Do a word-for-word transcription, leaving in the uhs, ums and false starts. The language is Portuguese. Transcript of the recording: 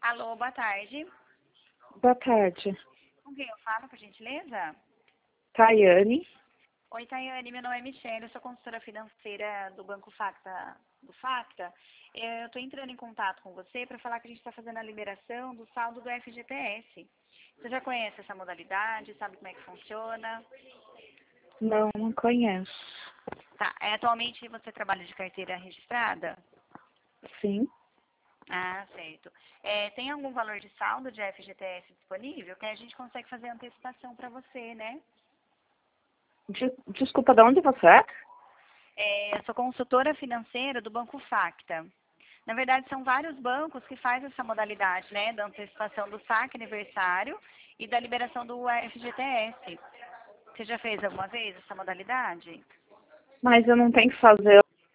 Alô, boa tarde. Boa tarde. Com quem eu falo, por gentileza? Tayane. Oi, Tayane, meu nome é Michelle, eu sou consultora financeira do Banco Facta, do Facta. Eu estou entrando em contato com você para falar que a gente está fazendo a liberação do saldo do F G T S. Você já conhece essa modalidade, sabe como é que funciona? Não, não conheço. Tá, é, atualmente você trabalha de carteira registrada? Sim. Ah, certo. É, tem algum valor de saldo de F G T S disponível que a gente consegue fazer antecipação para você, né? De- desculpa, de onde você é? É, eu sou consultora financeira do Banco Facta. Na verdade, são vários bancos que fazem essa modalidade, né, da antecipação do saque aniversário e da liberação do F G T S. Você já fez alguma vez essa modalidade? Mas eu não tenho que fazer